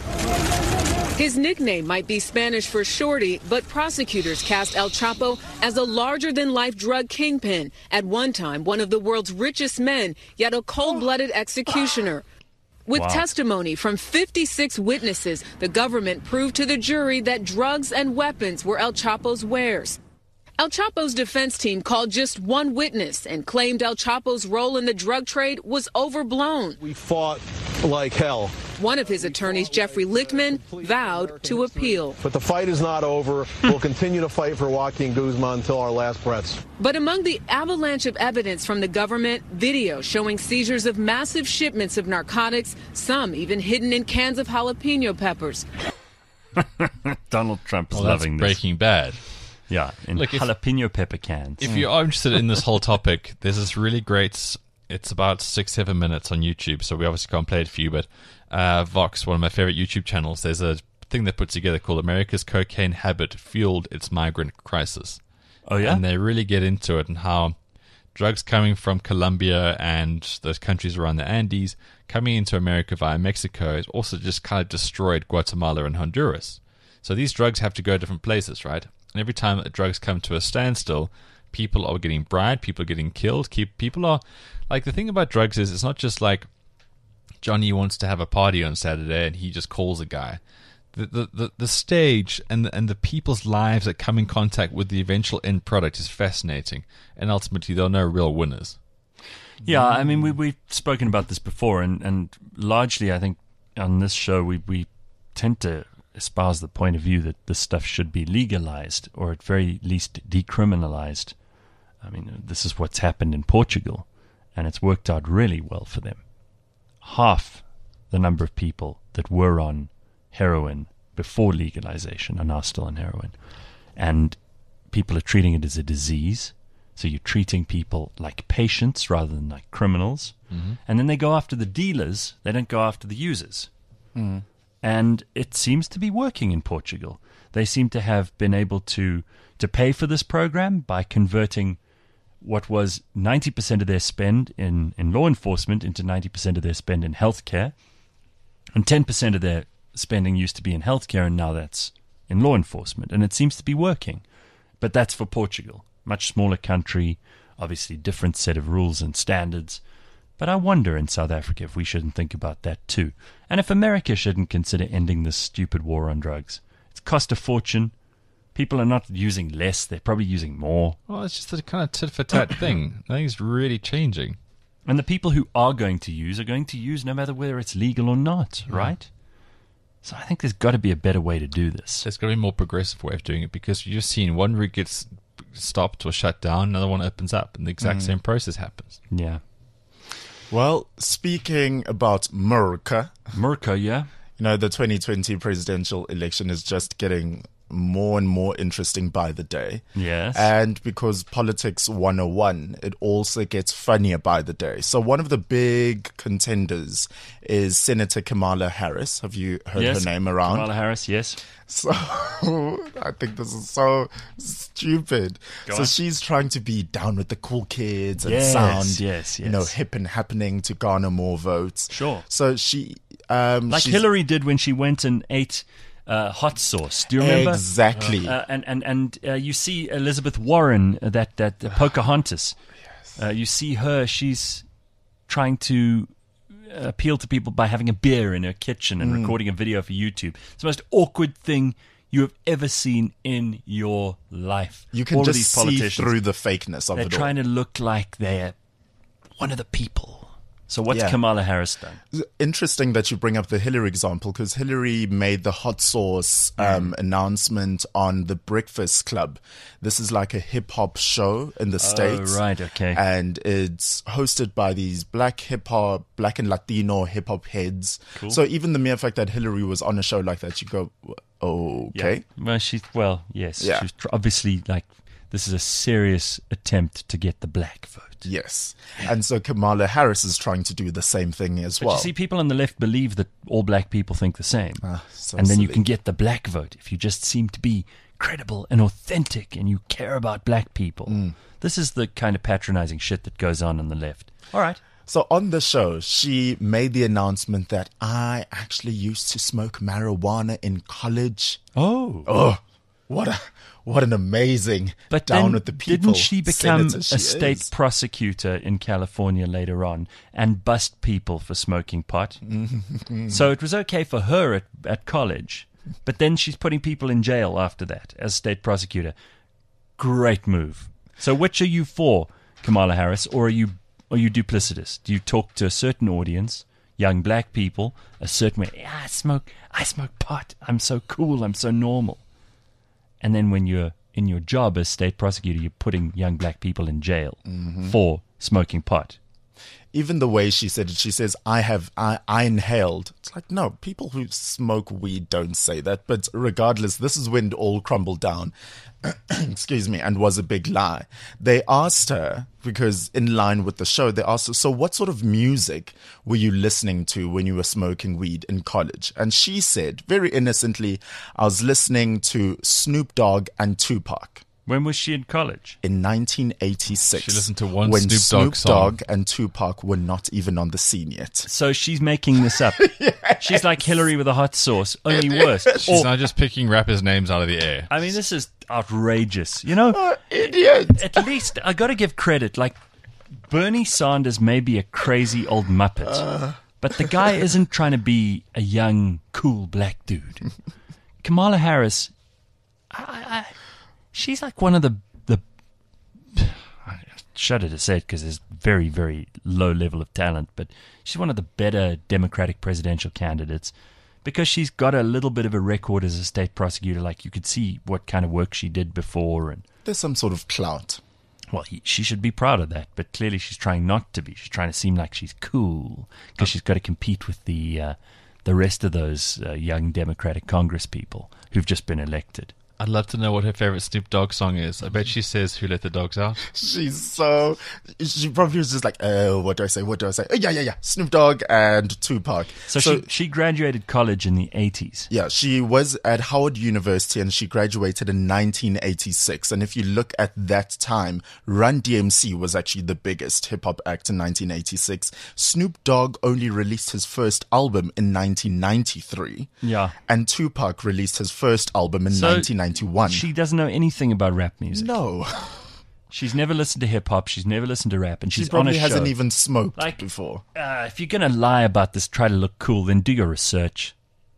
His nickname might be Spanish for Shorty, but prosecutors cast El Chapo as a larger-than-life drug kingpin, at one time one of the world's richest men, yet a cold-blooded executioner. With Wow. testimony from fifty-six witnesses, the government proved to the jury that drugs and weapons were El Chapo's wares. El Chapo's defense team called just one witness and claimed El Chapo's role in the drug trade was overblown. We fought like hell, One of his attorneys, Jeffrey Lichtman, vowed to appeal. but the fight is not over. We'll continue to fight for Joaquin Guzman until our last breaths. But among the avalanche of evidence from the government, video showing seizures of massive shipments of narcotics, some even hidden in cans of jalapeno peppers. Donald Trump is Well, that's loving this. Breaking Bad. Yeah, in Look, if- jalapeno pepper cans. If you are interested in this whole topic, there's this really great It's about six, seven minutes on YouTube, so we obviously can't play it for you, but uh, Vox, one of my favorite YouTube channels, there's a thing they put together called America's Cocaine Habit Fueled Its Migrant Crisis. Oh, yeah? And they really get into it and how drugs coming from Colombia and those countries around the Andes coming into America via Mexico has also just kind of destroyed Guatemala and Honduras. So these drugs have to go different places, right? And every time that drugs come to a standstill, people are getting bribed, people are getting killed. Keep people are like, the thing about drugs is it's not just like Johnny wants to have a party on Saturday and he just calls a guy. The the the, the stage and the, and the people's lives that come in contact with the eventual end product is fascinating, and ultimately there are no real winners. Yeah, I mean we we've spoken about this before, and, and largely I think on this show we we tend to espouse the point of view that this stuff should be legalized or at very least decriminalized. I mean, this is what's happened in Portugal, and it's worked out really well for them. Half the number of people that were on heroin before legalization are now still on heroin. And people are treating it as a disease. So you're treating people like patients rather than like criminals. Mm-hmm. And then they go after the dealers. They don't go after the users. Mm. And it seems to be working in Portugal. They seem to have been able to, to pay for this program by converting what was ninety percent of their spend in, in law enforcement into ninety percent of their spend in healthcare. And ten percent of their spending used to be in healthcare, and now that's in law enforcement. And it seems to be working. But that's for Portugal. Much smaller country, obviously different set of rules and standards. But I wonder in South Africa if we shouldn't think about that too. And if America shouldn't consider ending this stupid war on drugs. It's cost a fortune. People are not using less, they're probably using more. Well, it's just a kind of tit-for-tat thing. I think it's really changing. And the people who are going to use are going to use no matter whether it's legal or not, Yeah. right? So I think there's got to be a better way to do this. There's got to be a more progressive way of doing it, because you're just seeing one rig gets stopped or shut down, another one opens up, and the exact Mm. same process happens. Yeah. Well, speaking about Merca, Merca, yeah. You know, the twenty twenty presidential election is just getting more and more interesting by the day. Yes. And because Politics one oh one, it also gets funnier by the day. So one of the big contenders is Senator Kamala Harris. Have you heard Yes, her name around? Kamala Harris, yes. So I think this is so stupid. Go so on. she's trying to be down with the cool kids and Yes, sound, yes, you know, yes. hip and happening to garner more votes. Sure. So she, um, Like she's- Hillary did when she went and ate uh, hot sauce. Do you remember? Exactly. Uh, and and, and uh, you see Elizabeth Warren, uh, that, that uh, Pocahontas. Yes. Uh, you see her, she's trying to appeal to people by having a beer in her kitchen and Mm. recording a video for YouTube. It's the most awkward thing you have ever seen in your life. You can All of just these see politicians, through the fakeness of they're it all. trying to look like they're one of the people. So what's Yeah. Kamala Harris done? Interesting that you bring up the Hillary example, because Hillary made the hot sauce um, announcement on the Breakfast Club. This is like a hip hop show in the States. right, okay. And it's hosted by these black hip hop, black and Latino hip hop heads. Cool. So even the mere fact that Hillary was on a show like that, you go, okay. Yeah. Well, she's well, yes. Yeah. She's tr- obviously like this is a serious attempt to get the black vote. Yes. And so Kamala Harris is trying to do the same thing as But well. you see, people on the left believe that all black people think the same, Ah, so and then you silly. can get the black vote if you just seem to be credible and authentic and you care about black people. Mm. This is the kind of patronizing shit that goes on on the left. All right. So on the show, she made the announcement that I actually used to smoke marijuana in college. Oh. Oh, what a what an amazing But down then with the people. didn't she become senator she a state is. prosecutor in California later on and bust people for smoking pot? So it was okay for her at, at college, but then she's putting people in jail after that as state prosecutor. Great move. So which are you for, Kamala Harris, or are you are you duplicitous? Do you talk to a certain audience, young black people, a certain way? Yeah, I smoke, I smoke pot. I'm so cool. I'm so normal. And then when you're in your job as state prosecutor, you're putting young black people in jail Mhm. for smoking pot. even the way she said it, she says, I have, I, I inhaled. It's like, no, people who smoke weed don't say that. But regardless, this is when it all crumbled down. Excuse me, and was a big lie. They asked her, because in line with the show, they asked her, so what sort of music were you listening to when you were smoking weed in college? And she said, very innocently, I was listening to Snoop Dogg and Tupac. When was she in college? In nineteen eighty-six. She listened to one when Snoop Dogg Snoop song. Dogg and Tupac were not even on the scene yet. So she's making this up. Yes. She's like Hillary with a hot sauce, only worse. She's Or, not just picking rappers' names out of the air. I mean, this is outrageous. You know, Oh, idiot. at least I got to give credit. Like, Bernie Sanders may be a crazy old muppet, Uh. but the guy isn't trying to be a young, cool black dude. Kamala Harris, I, I, she's like one of the the. I shudder to say it because there's very, very low level of talent, but she's one of the better Democratic presidential candidates because she's got a little bit of a record as a state prosecutor. Like, you could see what kind of work she did before, and There's some sort of clout. well, he, she should be proud of that, but clearly she's trying not to be. She's trying to seem like she's cool because she's got to compete with the uh, the rest of those uh, young Democratic Congress people who've just been elected. I'd love to know what her favorite Snoop Dogg song is. I bet she says "Who Let the Dogs Out." She's so. She probably was just like, oh, what do I say? What do I say? Oh, yeah, yeah, yeah. Snoop Dogg and Tupac. So, she, she graduated college in the eighties. Yeah, she was at Howard University and she graduated in nineteen eighty-six. And if you look at that time, Run D M C was actually the biggest hip hop act in nineteen eighty-six. Snoop Dogg only released his first album in nineteen ninety-three. Yeah. And Tupac released his first album in So nineteen ninety-one. She doesn't know anything about rap music. No. She's never listened to hip hop. She's never listened to rap, and She she's on a probably show. hasn't even smoked Like, before. Uh, if you're going to lie about this, try to look cool, then do your research.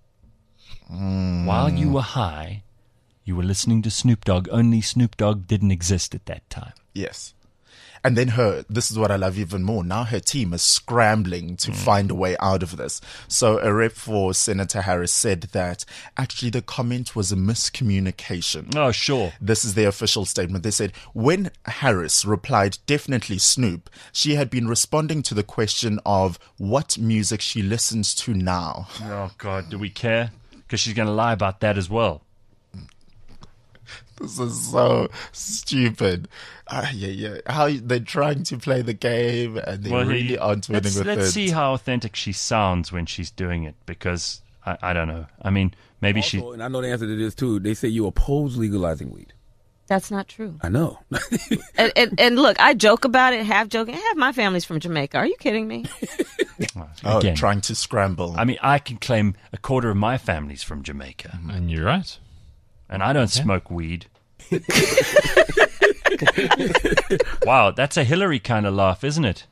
Mm. While you were high, you were listening to Snoop Dogg. Only Snoop Dogg didn't exist at that time. Yes. And then her, this is what I love even more. Now her team is scrambling to mm. find a way out of this. So a rep for Senator Harris said that actually the comment was a miscommunication. Oh, sure. This is their official statement. They said when Harris replied, definitely Snoop, she had been responding to the question of what music she listens to now. Oh, God, do we care? Because she's going to lie about that as well. This is so stupid. Uh, yeah, yeah. How they're trying to play the game and they well, really he, aren't winning let's, with let's it. see how authentic she sounds when she's doing it, because I, I don't know. I mean, maybe also, she... And I know the answer to this, too. They say you oppose legalizing weed. That's not true. I know. and, and, and look, I joke about it, half joking. Half my family's from Jamaica. Are you kidding me? oh, Again, trying to scramble. I mean, I can claim a quarter of my family's from Jamaica. And you're right. And I don't yeah. smoke weed. Wow, that's a Hillary kind of laugh, isn't it?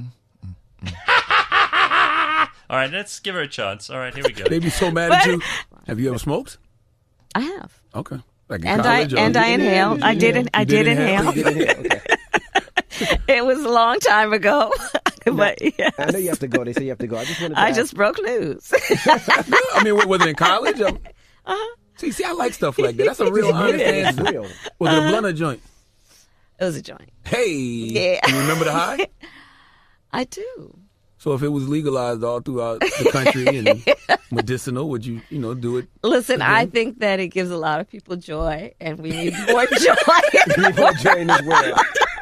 All right, let's give her a chance. All right, here we go. They be so mad at you. Have you ever smoked? I have. Okay. Like in and college, I and I inhale. I did. In, I did, did inhale. inhale. Okay. It was a long time ago, but yeah. I know you have to go. They say you have to go. I just wanted to I ask. just broke news. I mean, was it in college? Um, uh-huh. See, see, I like stuff like that. That's a real honest answer. Real. Was uh-huh. it a blunt or joint? It was a joint. Hey, yeah. You remember the high? I do. So if it was legalized all throughout the country and medicinal, would you, you know, do it? Listen, again? I think that it gives a lot of people joy, and we need more joy. We need more joy in this world.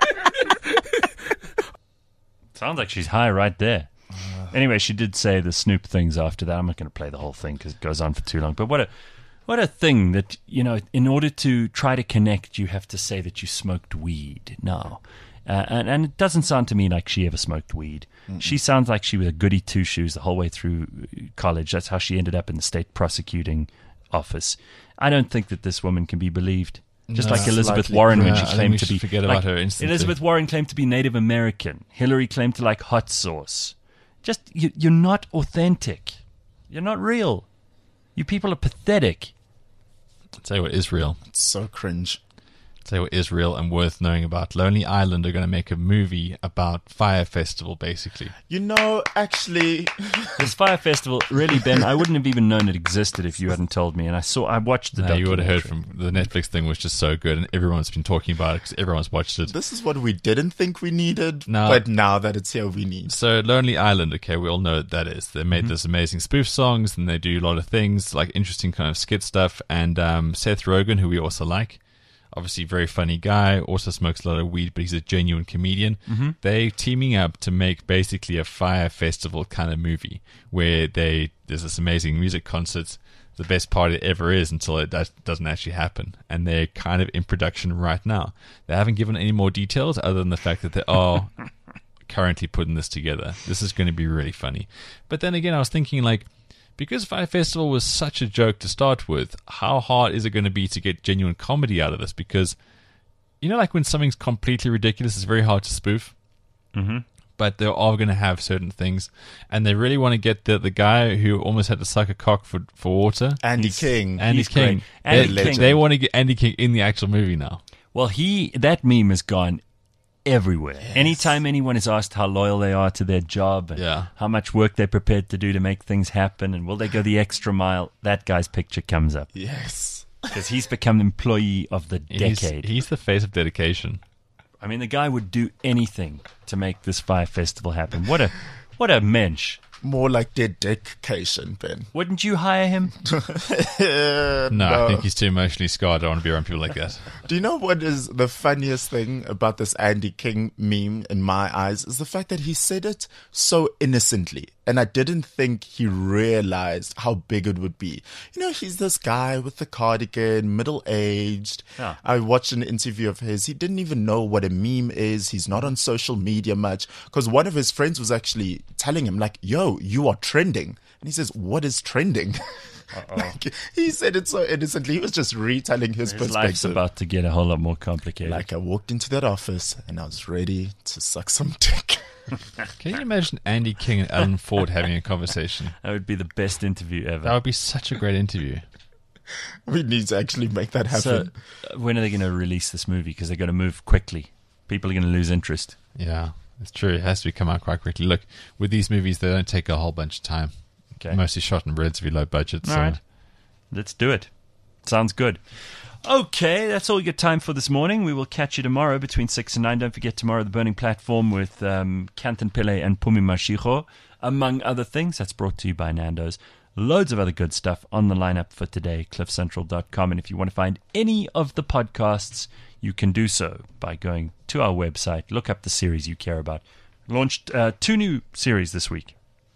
Sounds like she's high right there. Uh, anyway, she did say the Snoop things after that. I'm not going to play the whole thing because it goes on for too long. But what a what a thing that, you know, in order to try to connect, you have to say that you smoked weed. No. Uh, and, and it doesn't sound to me like she ever smoked weed. Mm-hmm. She sounds like she was a goody two-shoes the whole way through college. That's how she ended up in the state prosecuting office. I don't think that this woman can be believed. Just no, like Elizabeth slightly. Warren when yeah, she claimed to be... forget like, about her instantly. Elizabeth Warren claimed to be Native American. Hillary claimed to like hot sauce. Just, you, you're not authentic. You're not real. You people are pathetic. I'll tell you what is real. It's so cringe. Tell you what is real and worth knowing about. Lonely Island are going to make a movie about Fire Festival, basically. You know, actually, this Fire Festival, really, Ben, I wouldn't have even known it existed if you hadn't told me. And I saw, I watched the No, documentary. you would have heard from the Netflix thing was just so good, and everyone's been talking about it because everyone's watched it. This is what we didn't think we needed, No. but now that it's here, we need. So Lonely Island, okay, we all know what that is. They made Mm-hmm. this amazing spoof songs, and they do a lot of things like interesting kind of skit stuff. And um, Seth Rogen, who we also like, obviously very funny guy, also smokes a lot of weed, but he's a genuine comedian. Mm-hmm. They teaming up to make basically a Fire Festival kind of movie where they there's this amazing music concert. The best part it ever is until it does, doesn't actually happen, and they're kind of in production right now. They haven't given any more details other than the fact that they are currently putting this together. This is going to be really funny. But then again, I was thinking, like, because Fire Festival was such a joke to start with, how hard is it going to be to get genuine comedy out of this? Because, you know, like when something's completely ridiculous, it's very hard to spoof. Mm-hmm. But they are going to have certain things. And they really want to get the, the guy who almost had to suck a cock for, for water. Andy He's- King. Andy He's King. great. Andy they, King. they want to get Andy King in the actual movie now. Well, he that meme has gone everywhere. Anytime anyone is asked how loyal they are to their job and Yeah. how much work they're prepared to do to make things happen and will they go the extra mile, that guy's picture comes up. Yes. Because he's become employee of the He's, decade. he's the face of dedication. I mean, the guy would do anything to make this Fire Festival happen. What a what a mensch. More like dedication, Ben. Wouldn't you hire him? no, No, I think he's too emotionally scarred. I don't want to be around people like that. Do you know what is the funniest thing about this Andy King meme in my eyes is the fact that he said it so innocently. And I didn't think he realized how big it would be. You know, he's this guy with the cardigan, middle-aged. Yeah. I watched an interview of his. He didn't even know what a meme is. He's not on social media much. Because one of his friends was actually telling him, like, yo, you are trending. And he says, what is trending? Like, he said it so innocently. He was just retelling his, His perspective. life's about to get a whole lot more complicated. Like I walked into that office and I was ready to suck some dick. Can you imagine Andy King and Alan Ford having a conversation? That would be the best interview ever. That would be such a great interview. We need to actually make that happen. So, uh, when are they going to release this movie? Because they're going to move quickly. People are going to lose interest. Yeah, it's true. It has to be come out quite quickly. Look, with these movies, they don't take a whole bunch of time. Okay. Mostly shot in relatively low budget. All so. right. Let's do it. Sounds good. Okay, that's all we got time for this morning. We will catch you tomorrow between six and nine. Don't forget tomorrow, The Burning Platform with um, Kantan Pele and Pumi Mashiho, among other things. That's brought to you by Nando's. Loads of other good stuff on the lineup for today, cliff central dot com. And if you want to find any of the podcasts, you can do so by going to our website, look up the series you care about. Launched uh, two new series this week.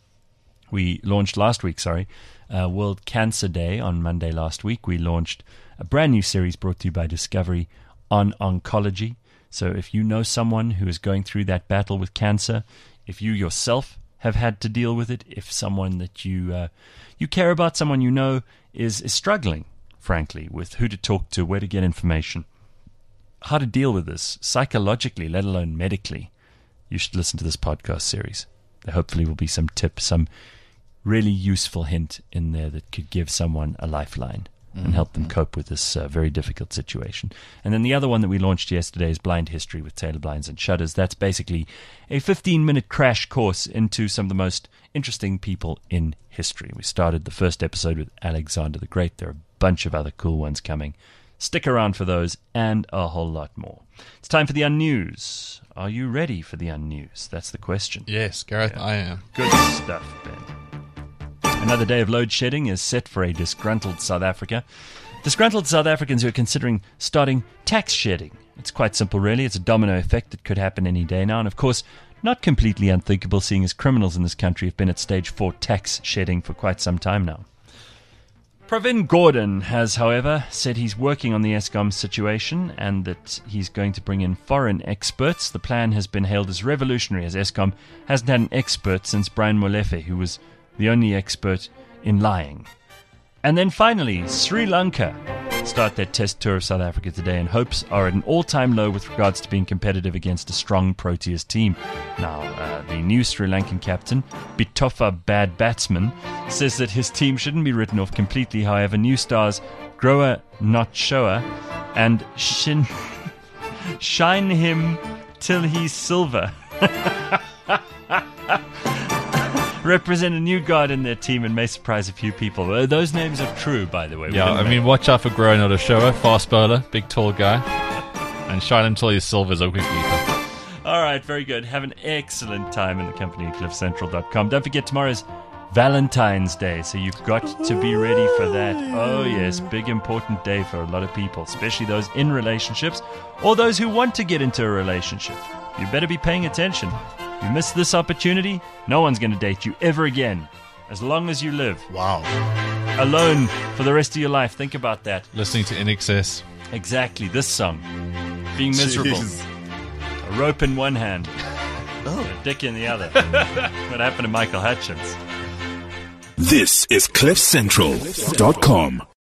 We launched last week, sorry, uh, World Cancer Day on Monday last week. We launched a brand new series brought to you by Discovery on oncology. So if you know someone who is going through that battle with cancer, if you yourself have had to deal with it, if someone that you uh, you care about, someone you know is, is struggling, frankly, with who to talk to, where to get information, how to deal with this psychologically, let alone medically, you should listen to this podcast series. There hopefully will be some tips, some really useful hint in there that could give someone a lifeline and help them cope with this uh, very difficult situation. And then the other one that we launched yesterday is Blind History with Taylor Blinds and Shutters. That's basically a fifteen-minute crash course into some of the most interesting people in history. We started the first episode with Alexander the Great. There are a bunch of other cool ones coming. Stick around for those and a whole lot more. It's time for the Unnews. Are you ready for the Unnews? That's the question. Yes, Gareth, Yeah. I am. Good stuff, Ben. Another day of load shedding is set for a disgruntled South Africa. Disgruntled South Africans who are considering starting tax shedding. It's quite simple, really. It's a domino effect that could happen any day now. And, of course, not completely unthinkable, seeing as criminals in this country have been at stage four tax shedding for quite some time now. Pravin Gordhan has, however, said he's working on the Eskom situation and that he's going to bring in foreign experts. The plan has been hailed as revolutionary, as Eskom hasn't had an expert since Brian Molefe, who was the only expert in lying. And then finally, Sri Lanka start their test tour of South Africa today, and hopes are at an all-time low with regards to being competitive against a strong Proteas team. Now, uh, the new Sri Lankan captain, Bitofa Bad Batsman, says that his team shouldn't be written off completely. However, new stars Groa Notshoa and Shin Shine him till he's silver. Represent a new god in their team and may surprise a few people. Uh, those names are true, by the way. Yeah, I mean, watch out for growing out of shower. Fast bowler, big tall guy. And shine him till he's silver is a quick keeper. All right, very good. Have an excellent time in the company at cliff central dot com. Don't forget, tomorrow's Valentine's Day, so you've got to be ready for that. Oh, yes, big important day for a lot of people, especially those in relationships or those who want to get into a relationship. You better be paying attention. You miss this opportunity, no one's going to date you ever again, as long as you live. Wow. Alone for the rest of your life. Think about that. Listening to In Excess. Exactly, this song. Being miserable. Jeez. A rope in one hand. Oh. A dick in the other. What happened to Michael Hutchins? This is cliff central dot com.